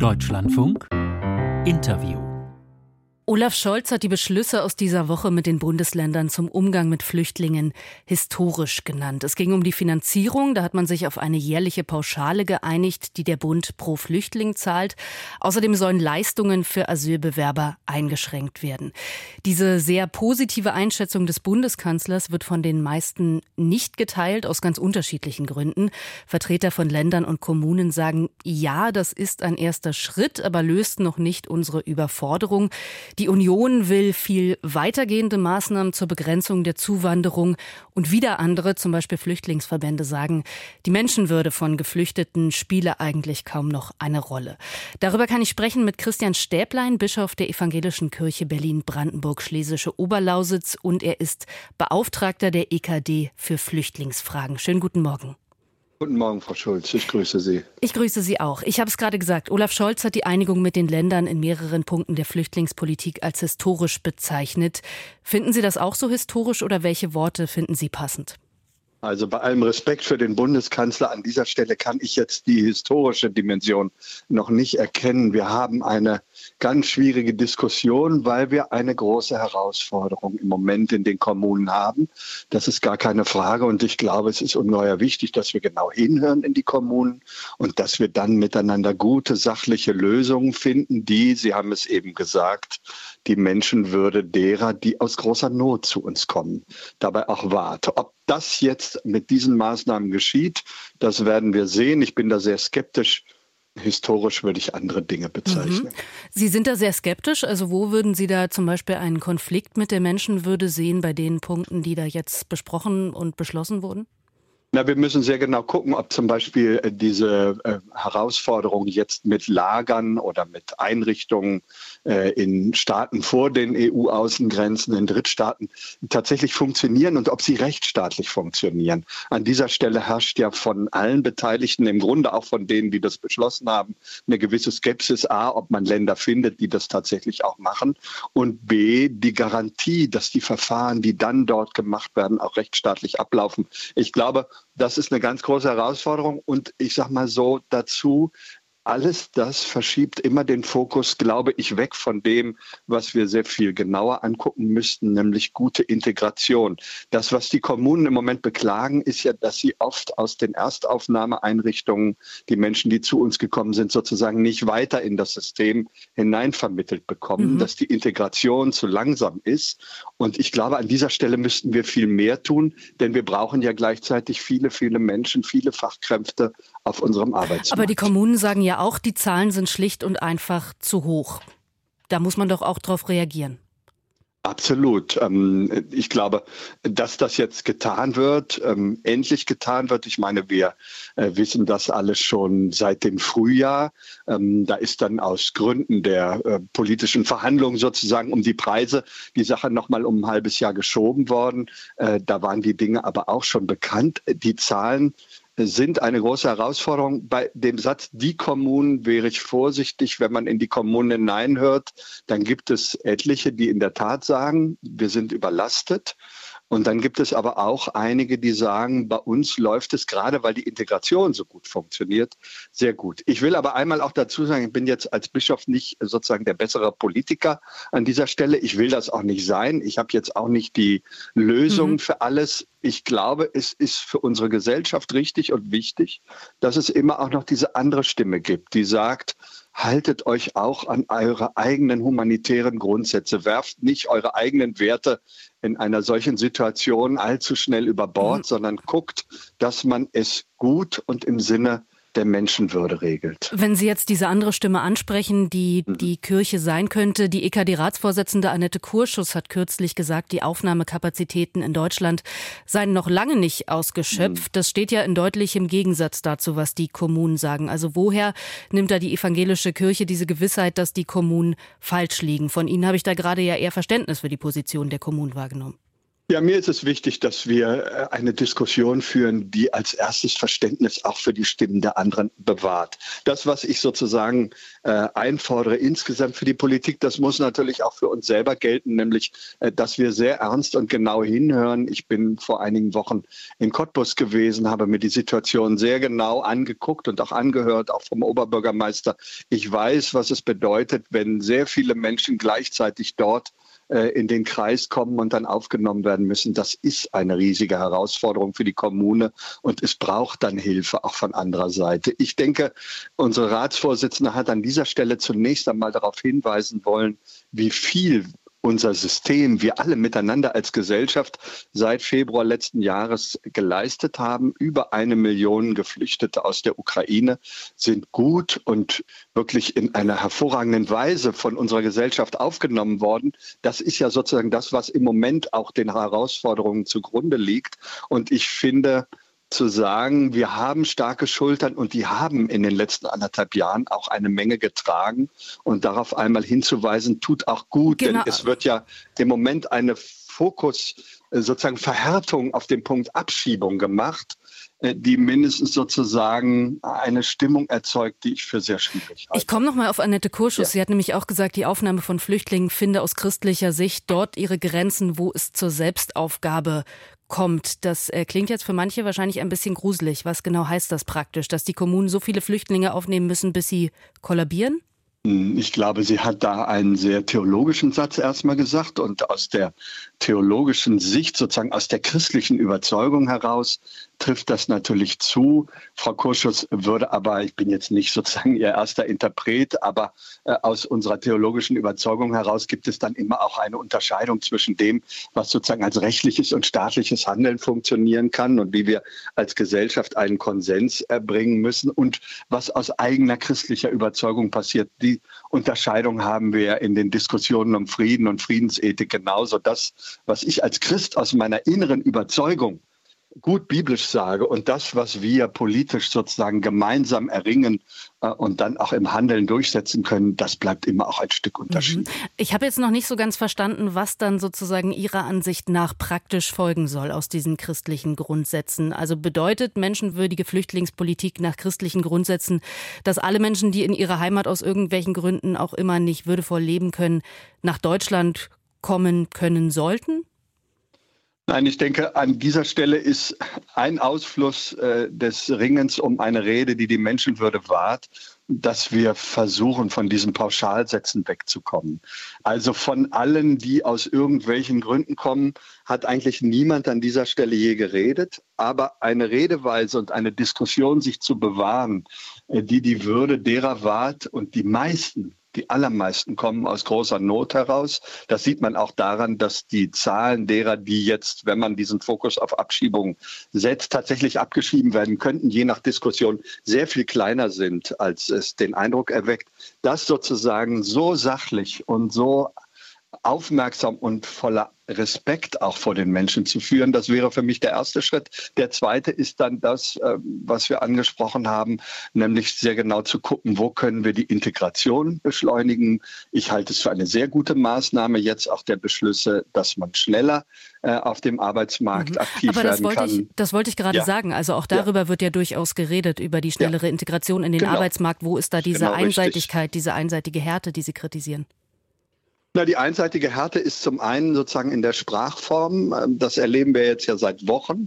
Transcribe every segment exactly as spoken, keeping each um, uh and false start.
Deutschlandfunk Interview. Olaf Scholz hat die Beschlüsse aus dieser Woche mit den Bundesländern zum Umgang mit Flüchtlingen historisch genannt. Es ging um die Finanzierung. Da hat man sich auf eine jährliche Pauschale geeinigt, die der Bund pro Flüchtling zahlt. Außerdem sollen Leistungen für Asylbewerber eingeschränkt werden. Diese sehr positive Einschätzung des Bundeskanzlers wird von den meisten nicht geteilt, aus ganz unterschiedlichen Gründen. Vertreter von Ländern und Kommunen sagen, ja, das ist ein erster Schritt, aber löst noch nicht unsere Überforderung. Die Union will viel weitergehende Maßnahmen zur Begrenzung der Zuwanderung und wieder andere, zum Beispiel Flüchtlingsverbände, sagen, die Menschenwürde von Geflüchteten spiele eigentlich kaum noch eine Rolle. Darüber kann ich sprechen mit Christian Stäblein, Bischof der Evangelischen Kirche Berlin-Brandenburg-Schlesische Oberlausitz, und er ist Beauftragter der E K D für Flüchtlingsfragen. Schönen guten Morgen. Guten Morgen, Frau Schulz. Ich grüße Sie. Ich grüße Sie auch. Ich habe es gerade gesagt, Olaf Scholz hat die Einigung mit den Ländern in mehreren Punkten der Flüchtlingspolitik als historisch bezeichnet. Finden Sie das auch so historisch oder welche Worte finden Sie passend? Also bei allem Respekt für den Bundeskanzler, an dieser Stelle kann ich jetzt die historische Dimension noch nicht erkennen. Wir haben eine ganz schwierige Diskussion, weil wir eine große Herausforderung im Moment in den Kommunen haben. Das ist gar keine Frage, und ich glaube, es ist ungeheuer wichtig, dass wir genau hinhören in die Kommunen und dass wir dann miteinander gute, sachliche Lösungen finden, die, Sie haben es eben gesagt, die Menschenwürde derer, die aus großer Not zu uns kommen, dabei auch wahrt. Ob das jetzt mit diesen Maßnahmen geschieht, das werden wir sehen. Ich bin da sehr skeptisch. Historisch würde ich andere Dinge bezeichnen. Mhm. Sie sind da sehr skeptisch. Also wo würden Sie da zum Beispiel einen Konflikt mit der Menschenwürde sehen bei den Punkten, die da jetzt besprochen und beschlossen wurden? Na, wir müssen sehr genau gucken, ob zum Beispiel äh, diese äh, Herausforderung jetzt mit Lagern oder mit Einrichtungen äh, in Staaten vor den E U-Außengrenzen, in Drittstaaten, tatsächlich funktionieren und ob sie rechtsstaatlich funktionieren. An dieser Stelle herrscht ja von allen Beteiligten, im Grunde auch von denen, die das beschlossen haben, eine gewisse Skepsis. A, ob man Länder findet, die das tatsächlich auch machen, und B, die Garantie, dass die Verfahren, die dann dort gemacht werden, auch rechtsstaatlich ablaufen. Ich glaube, das ist eine ganz große Herausforderung, und ich sage mal so dazu, alles das verschiebt immer den Fokus, glaube ich, weg von dem, was wir sehr viel genauer angucken müssten, nämlich gute Integration. Das, was die Kommunen im Moment beklagen, ist ja, dass sie oft aus den Erstaufnahmeeinrichtungen die Menschen, die zu uns gekommen sind, sozusagen nicht weiter in das System hineinvermittelt bekommen, mhm. dass die Integration zu langsam ist. Und ich glaube, an dieser Stelle müssten wir viel mehr tun, denn wir brauchen ja gleichzeitig viele, viele Menschen, viele Fachkräfte auf unserem Arbeitsmarkt. Aber die Kommunen sagen ja auch, die Zahlen sind schlicht und einfach zu hoch. Da muss man doch auch drauf reagieren. Absolut. Ich glaube, dass das jetzt getan wird, endlich getan wird. Ich meine, wir wissen das alles schon seit dem Frühjahr. Da ist dann aus Gründen der politischen Verhandlungen sozusagen um die Preise die Sache nochmal um ein halbes Jahr geschoben worden. Da waren die Dinge aber auch schon bekannt. Die Zahlen sind eine große Herausforderung. Bei dem Satz, die Kommunen, wäre ich vorsichtig. Wenn man in die Kommunen hineinhört, dann gibt es etliche, die in der Tat sagen, wir sind überlastet. Und dann gibt es aber auch einige, die sagen, bei uns läuft es gerade, weil die Integration so gut funktioniert, sehr gut. Ich will aber einmal auch dazu sagen, ich bin jetzt als Bischof nicht sozusagen der bessere Politiker an dieser Stelle. Ich will das auch nicht sein. Ich habe jetzt auch nicht die Lösung mhm. für alles. Ich glaube, es ist für unsere Gesellschaft richtig und wichtig, dass es immer auch noch diese andere Stimme gibt, die sagt, haltet euch auch an eure eigenen humanitären Grundsätze. Werft nicht eure eigenen Werte in einer solchen Situation allzu schnell über Bord, mhm. sondern guckt, dass man es gut und im Sinne der Menschenwürde regelt. Wenn Sie jetzt diese andere Stimme ansprechen, die mhm. die Kirche sein könnte, die E K D-Ratsvorsitzende Annette Kurschus hat kürzlich gesagt, die Aufnahmekapazitäten in Deutschland seien noch lange nicht ausgeschöpft. Mhm. Das steht ja in deutlichem Gegensatz dazu, was die Kommunen sagen. Also woher nimmt da die evangelische Kirche diese Gewissheit, dass die Kommunen falsch liegen? Von Ihnen habe ich da gerade ja eher Verständnis für die Position der Kommunen wahrgenommen. Ja, mir ist es wichtig, dass wir eine Diskussion führen, die als erstes Verständnis auch für die Stimmen der anderen bewahrt. Das, was ich sozusagen äh, einfordere insgesamt für die Politik, das muss natürlich auch für uns selber gelten, nämlich, äh, dass wir sehr ernst und genau hinhören. Ich bin vor einigen Wochen in Cottbus gewesen, habe mir die Situation sehr genau angeguckt und auch angehört, auch vom Oberbürgermeister. Ich weiß, was es bedeutet, wenn sehr viele Menschen gleichzeitig dort in den Kreis kommen und dann aufgenommen werden müssen. Das ist eine riesige Herausforderung für die Kommune und es braucht dann Hilfe auch von anderer Seite. Ich denke, unsere Ratsvorsitzende hat an dieser Stelle zunächst einmal darauf hinweisen wollen, wie viel unser System, wir alle miteinander als Gesellschaft seit Februar letzten Jahres geleistet haben. Über eine Million Geflüchtete aus der Ukraine sind gut und wirklich in einer hervorragenden Weise von unserer Gesellschaft aufgenommen worden. Das ist ja sozusagen das, was im Moment auch den Herausforderungen zugrunde liegt. Und ich finde, zu sagen, wir haben starke Schultern und die haben in den letzten anderthalb Jahren auch eine Menge getragen und darauf einmal hinzuweisen, tut auch gut, genau. Denn es wird ja im Moment eine Fokus, sozusagen Verhärtung auf den Punkt Abschiebung gemacht, die mindestens sozusagen eine Stimmung erzeugt, die ich für sehr schwierig halte. Ich komme noch mal auf Annette Kurschus. Ja. Sie hat nämlich auch gesagt, die Aufnahme von Flüchtlingen finde aus christlicher Sicht dort ihre Grenzen, wo es zur Selbstaufgabe kommt. Das äh, klingt jetzt für manche wahrscheinlich ein bisschen gruselig. Was genau heißt das praktisch? Dass die Kommunen so viele Flüchtlinge aufnehmen müssen, bis sie kollabieren? Ich glaube, sie hat da einen sehr theologischen Satz erstmal gesagt und aus der theologischen Sicht, sozusagen aus der christlichen Überzeugung heraus, trifft das natürlich zu. Frau Kurschus würde aber, ich bin jetzt nicht sozusagen ihr erster Interpret, aber äh, aus unserer theologischen Überzeugung heraus gibt es dann immer auch eine Unterscheidung zwischen dem, was sozusagen als rechtliches und staatliches Handeln funktionieren kann und wie wir als Gesellschaft einen Konsens erbringen müssen und was aus eigener christlicher Überzeugung passiert. Die Unterscheidung haben wir in den Diskussionen um Frieden und Friedensethik genauso. Das, was ich als Christ aus meiner inneren Überzeugung gut biblisch sage und das, was wir politisch sozusagen gemeinsam erringen äh, und dann auch im Handeln durchsetzen können, das bleibt immer auch ein Stück Unterschied. Mhm. Ich habe jetzt noch nicht so ganz verstanden, was dann sozusagen Ihrer Ansicht nach praktisch folgen soll aus diesen christlichen Grundsätzen. Also bedeutet menschenwürdige Flüchtlingspolitik nach christlichen Grundsätzen, dass alle Menschen, die in ihrer Heimat aus irgendwelchen Gründen auch immer nicht würdevoll leben können, nach Deutschland kommen können sollten? Nein, ich denke, an dieser Stelle ist ein Ausfluss äh, des Ringens um eine Rede, die die Menschenwürde wahrt, dass wir versuchen, von diesen Pauschalsätzen wegzukommen. Also von allen, die aus irgendwelchen Gründen kommen, hat eigentlich niemand an dieser Stelle je geredet. Aber eine Redeweise und eine Diskussion sich zu bewahren, äh, die die Würde derer wahrt und die meisten, die allermeisten kommen aus großer Not heraus. Das sieht man auch daran, dass die Zahlen derer, die jetzt, wenn man diesen Fokus auf Abschiebung setzt, tatsächlich abgeschrieben werden könnten, je nach Diskussion sehr viel kleiner sind, als es den Eindruck erweckt. Das sozusagen so sachlich und so aufmerksam und voller Respekt auch vor den Menschen zu führen. Das wäre für mich der erste Schritt. Der zweite ist dann das, was wir angesprochen haben, nämlich sehr genau zu gucken, wo können wir die Integration beschleunigen. Ich halte es für eine sehr gute Maßnahme, jetzt auch der Beschlüsse, dass man schneller auf dem Arbeitsmarkt mhm. aktiv Aber das werden wollte kann. Ich, das wollte ich gerade ja. sagen. Also auch darüber ja. wird ja durchaus geredet, über die schnellere ja. Integration in den genau. Arbeitsmarkt. Wo ist da diese genau Einseitigkeit, richtig. diese einseitige Härte, die Sie kritisieren? Na, die einseitige Härte ist zum einen sozusagen in der Sprachform. Das erleben wir jetzt ja seit Wochen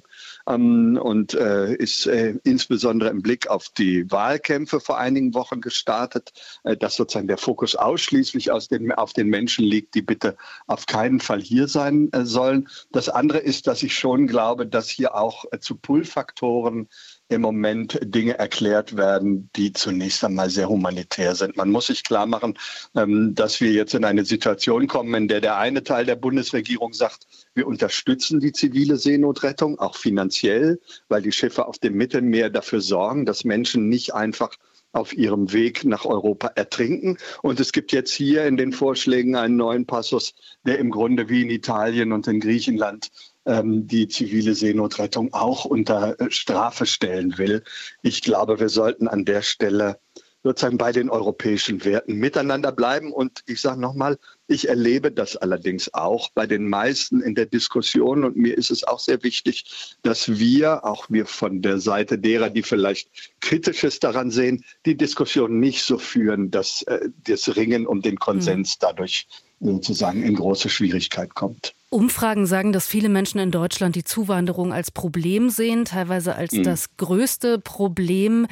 und ist insbesondere im Blick auf die Wahlkämpfe vor einigen Wochen gestartet, dass sozusagen der Fokus ausschließlich aus den, auf den Menschen liegt, die bitte auf keinen Fall hier sein sollen. Das andere ist, dass ich schon glaube, dass hier auch zu Pull-Faktoren im Moment Dinge erklärt werden, die zunächst einmal sehr humanitär sind. Man muss sich klar machen, dass wir jetzt in eine Situation kommen, in der der eine Teil der Bundesregierung sagt, wir unterstützen die zivile Seenotrettung, auch finanziell, weil die Schiffe auf dem Mittelmeer dafür sorgen, dass Menschen nicht einfach auf ihrem Weg nach Europa ertrinken. Und es gibt jetzt hier in den Vorschlägen einen neuen Passus, der im Grunde wie in Italien und in Griechenland die zivile Seenotrettung auch unter Strafe stellen will. Ich glaube, wir sollten an der Stelle sozusagen bei den europäischen Werten miteinander bleiben. Und ich sage nochmal, ich erlebe das allerdings auch bei den meisten in der Diskussion. Und mir ist es auch sehr wichtig, dass wir, auch wir von der Seite derer, die vielleicht Kritisches daran sehen, die Diskussion nicht so führen, dass äh, das Ringen um den Konsens dadurch sozusagen in große Schwierigkeit kommt. Umfragen sagen, dass viele Menschen in Deutschland die Zuwanderung als Problem sehen, teilweise als mhm. das größte Problem.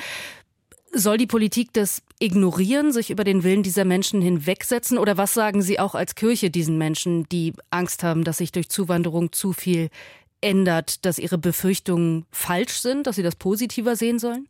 Soll die Politik das ignorieren, sich über den Willen dieser Menschen hinwegsetzen? Oder was sagen Sie auch als Kirche diesen Menschen, die Angst haben, dass sich durch Zuwanderung zu viel ändert, dass ihre Befürchtungen falsch sind, dass sie das positiver sehen sollen?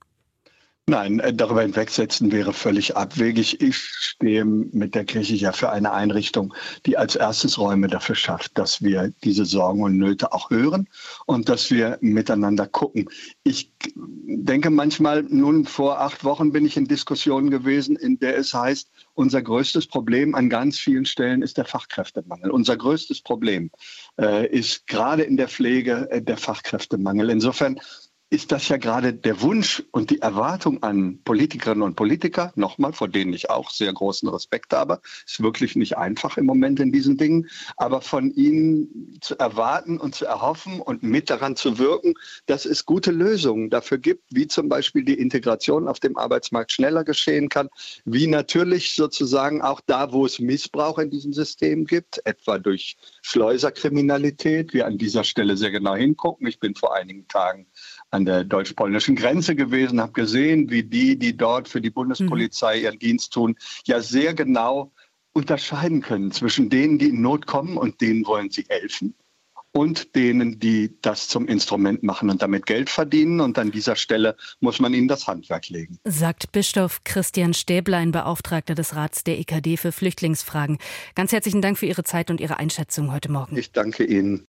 Nein, darüber hinwegsetzen wäre völlig abwegig. Ich stehe mit der Kirche ja für eine Einrichtung, die als erstes Räume dafür schafft, dass wir diese Sorgen und Nöte auch hören und dass wir miteinander gucken. Ich denke manchmal, nun vor acht Wochen bin ich in Diskussionen gewesen, in der es heißt, unser größtes Problem an ganz vielen Stellen ist der Fachkräftemangel. Unser größtes Problem äh, ist gerade in der Pflege äh, der Fachkräftemangel. Insofern ist das ja gerade der Wunsch und die Erwartung an Politikerinnen und Politiker, nochmal, vor denen ich auch sehr großen Respekt habe. Ist wirklich nicht einfach im Moment in diesen Dingen, aber von ihnen zu erwarten und zu erhoffen und mit daran zu wirken, dass es gute Lösungen dafür gibt, wie zum Beispiel die Integration auf dem Arbeitsmarkt schneller geschehen kann, wie natürlich sozusagen auch da, wo es Missbrauch in diesem System gibt, etwa durch Schleuserkriminalität, wir an dieser Stelle sehr genau hingucken. Ich bin vor einigen Tagen an der deutsch-polnischen Grenze gewesen, habe gesehen, wie die, die dort für die Bundespolizei ihren Dienst tun, ja sehr genau unterscheiden können zwischen denen, die in Not kommen und denen wollen sie helfen und denen, die das zum Instrument machen und damit Geld verdienen. Und an dieser Stelle muss man ihnen das Handwerk legen. Sagt Bischof Christian Stäblein, Beauftragter des Rats der E K D für Flüchtlingsfragen. Ganz herzlichen Dank für Ihre Zeit und Ihre Einschätzung heute Morgen. Ich danke Ihnen.